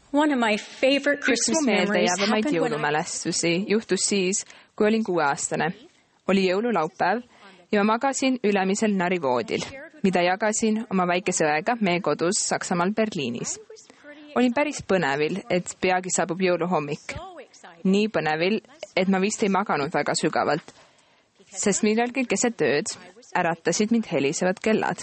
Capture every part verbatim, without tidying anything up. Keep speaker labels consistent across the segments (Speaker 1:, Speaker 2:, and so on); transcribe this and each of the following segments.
Speaker 1: One of my favorite
Speaker 2: Üks
Speaker 1: Christmas
Speaker 2: mu
Speaker 1: memories
Speaker 2: meeldejäävamaid
Speaker 1: happened when I
Speaker 2: jõulumälestusi juhtus siis, kui olin kuueaastane. Oli jõululaupäev ja ma magasin ülemisel narivoodil, mida jagasin oma väikese õega meie kodus Saksamaal Berliinis. Olin päris põnevil, et peagi saabub jõuluhommik. Nii põnevil, et ma vist ei maganud väga sügavalt, sest millalgi keset ööd äratasid mind helisevad kellad.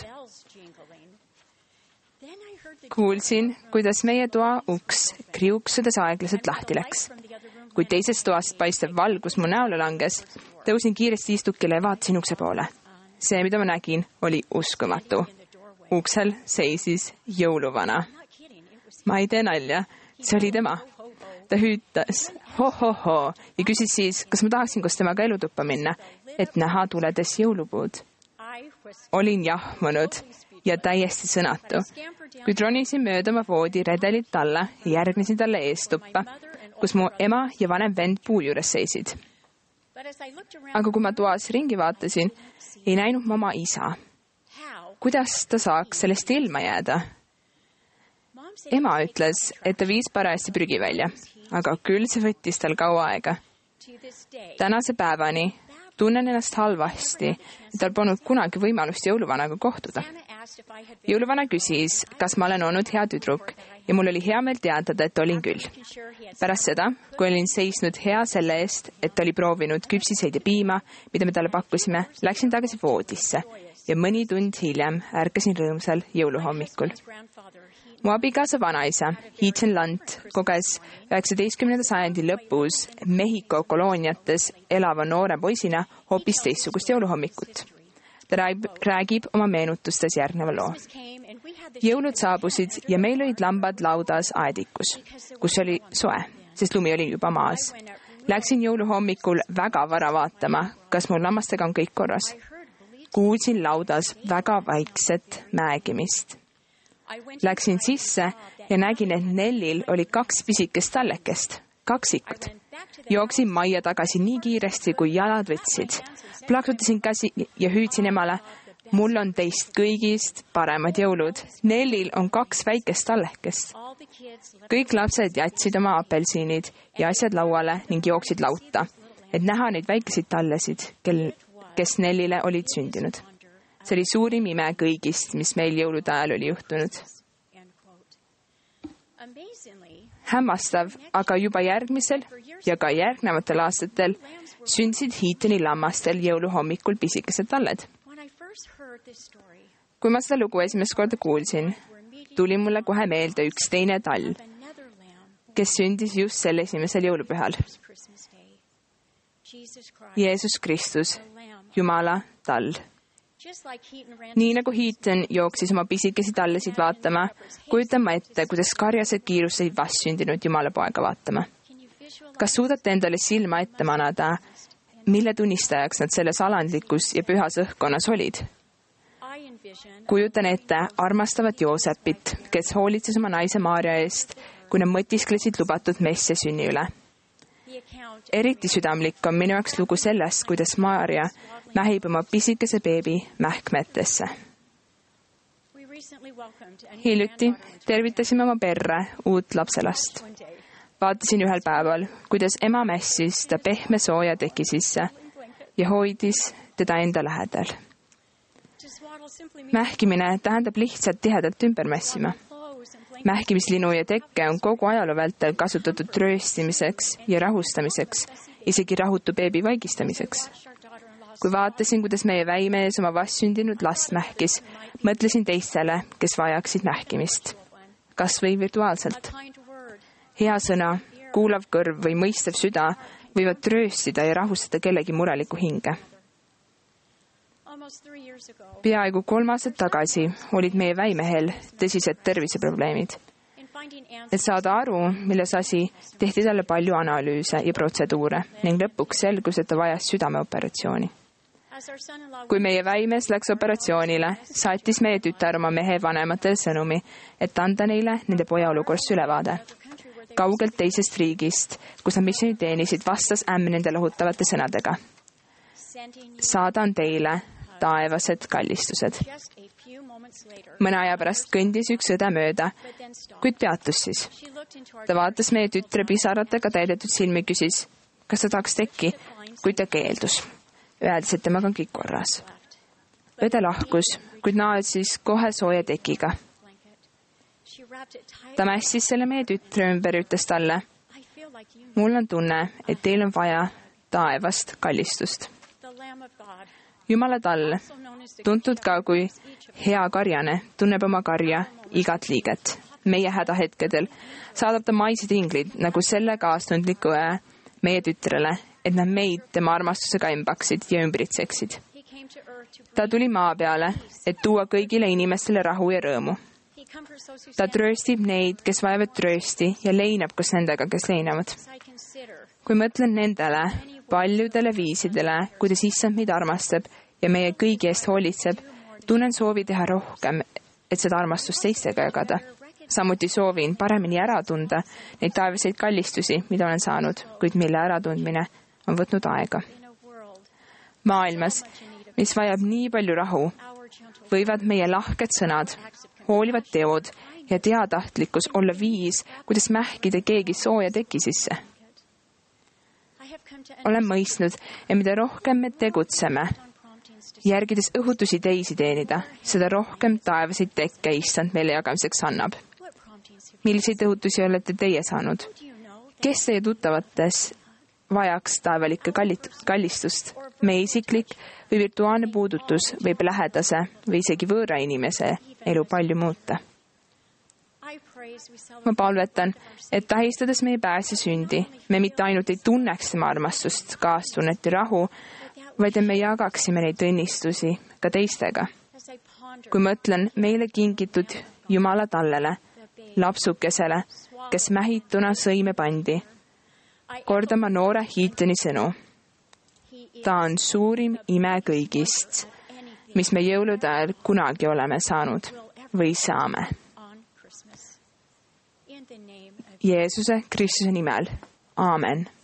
Speaker 2: Kuulsin, kuidas meie toa uks kriuksudes aeglaselt lahti läks. Kui teisest toast paistev valgus mu näole langes, tõusin kiiresti istukile ja vaatasin ukse poole. See, mida ma nägin, oli uskumatu. Uksel seisis jõuluvana. Ma ei tee nalja, see oli tema. Ta hüütas ho-ho-ho ja küsis siis, kas ma tahaksin koos temaga elutuppa minna, et näha tuledes jõulupuud. Olin jahmunud ja täiesti sõnatu. Kui tronisin mööda oma voodi redelit alla ja järgnesin talle eestuppa, kus mu ema ja vanem vend puu juures seisid. Aga kui ma toas ringi vaatasin, ei näinud ma oma isa. Kuidas ta saaks sellest ilma jääda? Ema ütles, et ta viis parajasti prügi välja, aga küll see võttis tal kaua aega. Tänase päevani tunnen ennast halvasti, et tal polnud kunagi võimalust jõuluvanaga kohtuda. Jõuluvana küsis, kas ma olen olnud hea tüdruk ja mul oli hea meel teatada, et olin küll. Pärast seda, kui olin seisnud hea selle eest, et ta oli proovinud küpsiseid ja piima, mida me talle pakkusime, läksin tagasi voodisse ja mõni tund hiljem ärkasin rõõmsal jõuluhommikul. Mu abikaasa vanaisa, Heathen Lant, koges üheksateistkümnenda sajandi lõpus Mehhiko kolooniates elava noore poisina hoopis teistsugust jõuluhommikut. Ta räägib oma meenutustes järgneva loo. Jõulud saabusid ja meil olid lambad laudas aedikus, kus oli soe, sest lumi oli juba maas. Läksin jõuluhommikul väga vara vaatama, kas mul lammastega on kõik korras. Kuulsin laudas väga vaikset määgimist. Läksin sisse ja nägin, et Nellil oli kaks pisikest tallekest, kaksikud. Jooksin majja tagasi nii kiiresti, kui jalad võtsid. Plaksutasin käsi ja hüüdsin emale, mul on teist kõigist paremad jõulud. Nellil on kaks väikest tallekest. Kõik lapsed jätsid oma apelsiinid ja asjad lauale ning jooksid lauta, et näha neid väikeseid tallesid, kel, kes Nellile olid sündinud. See oli suurim ime kõigist, mis meil jõulude ajal oli juhtunud. Hämmastav, aga juba järgmisel ja ka järgnevatel aastatel sündisid Heatheni lammastel jõuluhommikul pisikesed talled. Kui ma seda lugu esimest korda kuulsin, tuli mulle kohe meelde üks teine tall, kes sündis just sel esimesel jõulupühal. Jeesus Kristus, Jumala tall. Nii nagu Heathen jooksis oma pisikesi tallesid vaatama, kujutan ma ette, kuidas karjased kiiruseid vastsündinud Jumala poega vaatama. Kas suudate endale silma ette manada, mille tunnistajaks nad selles alandlikus ja pühas õhkkonnas olid? Kujutan ette armastavat Joosepit, kes hoolitses oma naise Maarja eest, kui nad mõtisklesid lubatud messia sünni üle. Eriti südamlik on minu jaoks lugu sellest, kuidas Maarja mähib oma pisikese beebi mähkmetesse. Hiljuti tervitasime oma perre uut lapselast. Vaatasin ühel päeval, kuidas ema mässis ta pehme sooja teki sisse ja hoidis teda enda lähedal. Mähkimine tähendab lihtsalt tihedalt ümber mässima. Mähkimislinu ja tekke on kogu ajaloo vältel kasutatud trööstimiseks ja rahustamiseks, isegi rahutu beebi vaigistamiseks. Kui vaatasin, kuidas meie väimees oma vastsündinud last mähkis, mõtlesin teistele, kes vajaksid mähkimist. Kas või virtuaalselt. Hea sõna, kuulav kõrv või mõistev süda võivad trööstida ja rahustada kellegi mureliku hinge. Peaaegu kolm aastat tagasi olid meie väimehel tõsised terviseprobleemid. Et saada aru, milles asi, tehti talle palju analüüse ja protseduure ning lõpuks selgus, et ta vajas südameoperatsiooni. Kui meie väimees läks operatsioonile, saatis meie tütar oma mehe vanematele sõnumi, et anda neile nende poja olukorrast ülevaade. Kaugelt teisest riigist, kus nad missiooni teenisid, vastas ämm nende lohutavate sõnadega. Saadan teile taevased kallistused. Mõne aja pärast kõndis üks õde mööda, kuid peatus siis. ta vaatas meie tütre pisaratega täidetud silmi, küsis, kas ta tahaks tekki, kuid ta keeldus, öeldes, et temaga on kõik korras. õde lahkus, kuid naadis kohe sooja tekiga. ta mässis selle meie tütre ümber ja ütles talle, mul on tunne, et teil on vaja taevast kallistust. Jumala tall, tuntud ka kui hea karjane, tunneb oma karja igat liiget. Meie hädahetkedel saadab ta maised inglid nagu selle kaastundliku õe meie tütrele, et nad meid tema armastusega embaksid ja ümbritseksid. ta tuli maa peale, et tuua kõigile inimestele rahu ja rõõmu. ta trööstib neid, kes vajavad tröösti ja leinab koos nendega, kes leinavad. kui mõtlen nendele paljudele viisidele, kuidas issand meid armastab ja meie kõigi eest hoolitseb, tunnen soovi teha rohkem, et seda armastust teistega jagada. Samuti soovin paremini ära tunda neid taevaseid kallistusi, mida olen saanud, kuid mille äratundmine on võtnud aega. Maailmas, mis vajab nii palju rahu, võivad meie lahked sõnad, hoolivad teod ja teatahtlikkus olla viis, kuidas mähkida keegi sooja teki sisse. Olen mõistnud, et mida rohkem me tegutseme, järgides õhutusi teisi teenida, seda rohkem taevaseid tekke issand meile jagamiseks annab. Milliseid õhutusi olete teie saanud? Kes teie tuttavates vajaks taevalikke kallistust? Meie isiklik või virtuaalne puudutus võib lähedase või isegi võõra inimese elu palju muuta. Ma palvetan, et tähistades meie pääse sündi, me mitte ainult ei tunneks tema armastust, kaastunnet ja rahu, vaid et me jagaksime neid õnnistusi ka teistega. Kui mõtlen meile kingitud Jumala tallele, lapsukesele, kes mähituna sõime pandi, kordan ma noore Heatoni sõnu. Ta on suurim ime kõigist, mis me jõulude ajal kunagi oleme saanud või saame. Jeesuse Kristuse nimel. Aamen.